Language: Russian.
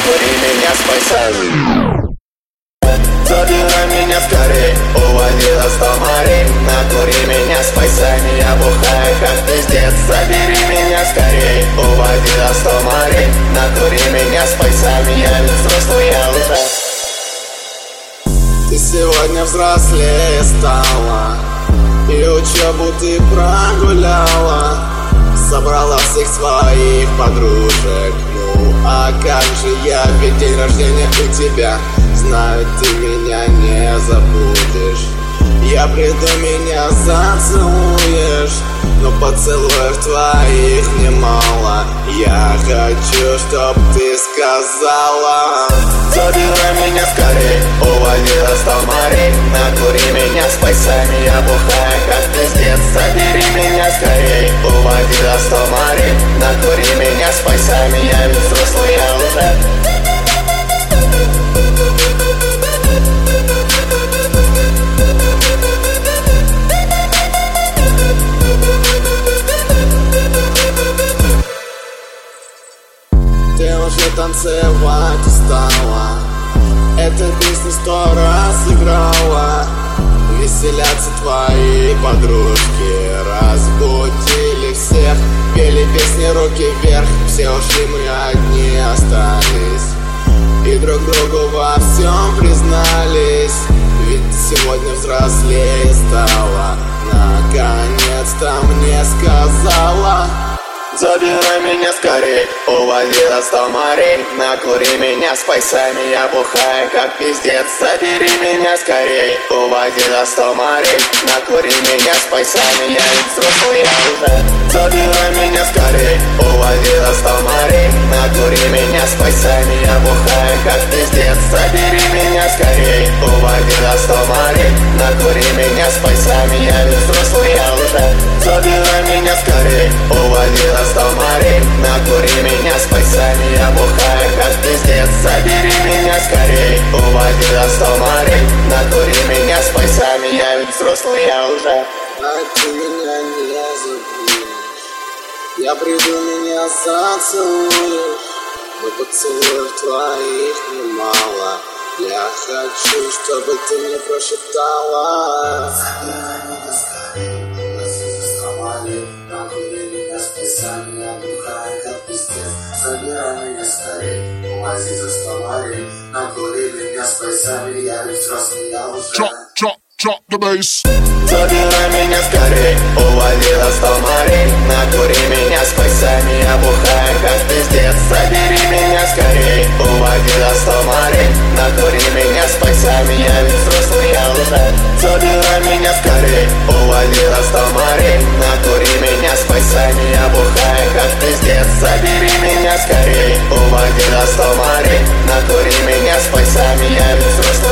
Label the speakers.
Speaker 1: накури меня с пайсами. Забирай меня скорей, уводи до 100 морей. Накури меня с пайсами, я бухаю как пиздец. Забери меня скорей, уводи до 100 морей. Накури меня с пайсами, я ведь взрослый, я уже.
Speaker 2: Ты сегодня взрослее стала, и учебу ты прогуляла. Собрала всех своих подружек. Ну а как же я, ведь день рождения у тебя. Знаю, ты меня не забудешь. Я приду, меня зацелуешь, но поцелуев твоих немало. Я хочу, чтоб ты сказала:
Speaker 1: забирай меня скорей, уводи до 100 морей. Накури меня с пайсами, я бухаю как пиздец. Забери меня скорей, уводи до 100 морей. Накури меня с пайсами, я ведь взрослый, я уже.
Speaker 2: Ты уже танцевать устала, эта песня 100 раз играла. Веселятся твои подружки, разбудили всех. Пели песни руки вверх, все ушли, мы одни остались. И друг другу во всем признались. Ведь сегодня взрослее стала, наконец-то мне сказала:
Speaker 1: забирай меня скорей, уводи до 100 морей. Накури меня с пайсами, я бухаю как пиздец. Забери меня скорей, уводи до 100 морей. Накури меня с пайсами, я ведь взрослый, я уже. Забирай меня скорей, уводи до 100 морей. Накури меня с пайсами, я бухаю как пиздец. Забери меня скорей, уводи до 100 морей. Накури меня с пайсами, я ведь взрослый, я уже. Забирай меня скорей, уводи до 100 морей. Накури меня с пайсами, я бухаю как пиздец. Забери меня скорей, уводи до 100 морей. Накури меня с пайсами, я ведь взрослый, я уже.
Speaker 2: А ты меня не забудешь. Я приду, меня зацелуешь, но поцелуев твоих немало. Я хочу, чтобы ты мне прошептала:
Speaker 3: забирай меня скорей, уводи до 100 морей. Накури меня с пайсами, я бухаю как пиздец. Забирай меня скорей, увози за 100 морей. Накури меня с пайсами, я ведь взрослый, я уже.
Speaker 4: Drop the bass.
Speaker 1: Забирай меня скорей, уводи до 100 морей. Накури меня с пайсами, я бухаю как пиздец. Забери меня скорей, уводи до 100 морей. Накури меня с пайсами, я ведь взрослый, я уже. Забирай меня скорей, уводи до 100 морей. Накури меня с пайсами, я бухаю как пиздец. Забери меня скорей, уводи до 100 морей. Накури меня с пайсами, я ведь взрослый.